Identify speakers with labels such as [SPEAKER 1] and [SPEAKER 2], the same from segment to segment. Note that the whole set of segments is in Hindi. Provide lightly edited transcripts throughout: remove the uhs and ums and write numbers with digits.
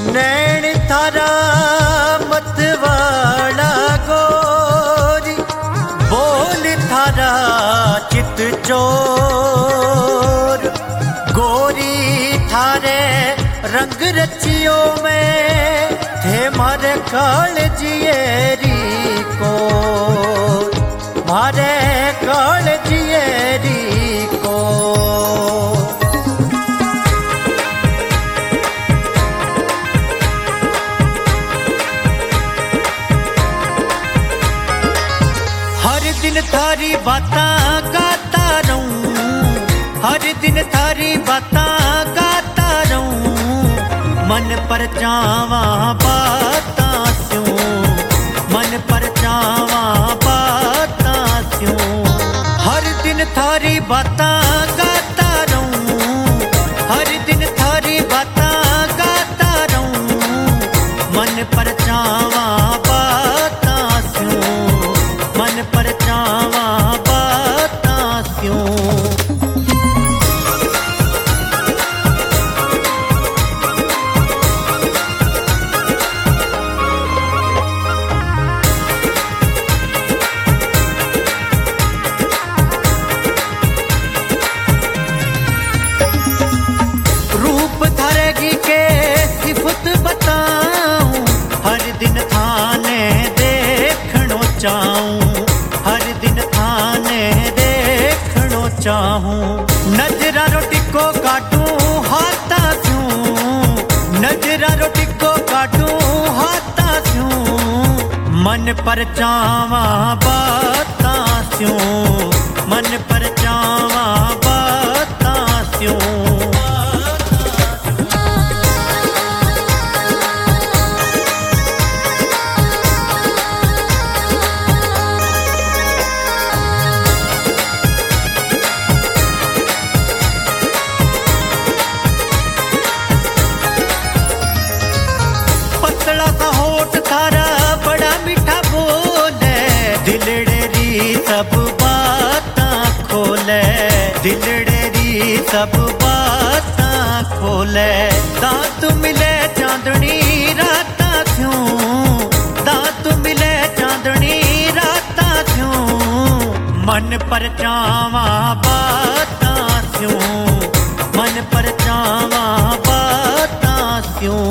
[SPEAKER 1] नैन थारा मतवाला गोरी, बोल थारा चित चोर। गोरी थारे रंग रचियो में थे मारे कालजिएरी को, मारे कालजिएरी को। हर दिन थारी बातां गाता रहूं, हर दिन थारी बातां गाता रहूं। मन पर चावा बातां स्यूं, मन पर चावा बातां स्यूं। हर दिन थारी बातां गाता रहूं, हर दिन थारी बातां गाता रहूं। मन पर चावा बातां स्यूं, मन पर चावा बातां स्यूं। रूप थारेगी के सिफत बताऊं, हर दिन थाने देखनो चाहूं, हर दिन थाने देखनो चाहूं। नजरा रोटी को काटूं हाथा स्यूं, नजरा रोटी को काटूं हाथा स्यूं। मन पर चावा बातां स्यूं, मन पर चावा बातां स्यूं। पतला सा होठ थारा बड़ा मीठा बोले, दिलड़ेरी सब बातां खोले, दिलड़ेरी सब बातां खोले। दांत मिले चांदनी रातां क्यों, दांत मिले चांदनी रातां क्यों। मन पर चावा बातां क्यों, मन पर चावा बातां क्यों।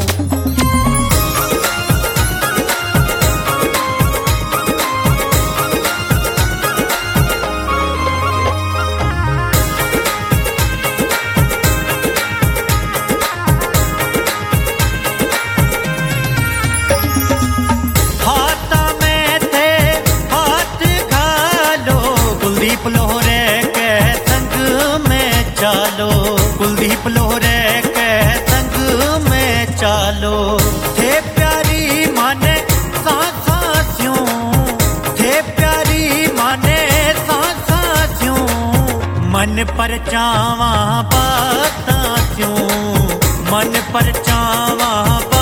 [SPEAKER 1] कुलदीप लोहरे के संग में चालो, कुलदीप लोहरे के संग में चालो। थे प्यारी माने सांसा स्यूं, थे प्यारी माने सांसा स्यूं। मन पर चावा बातां स्यूं, मन पर चावा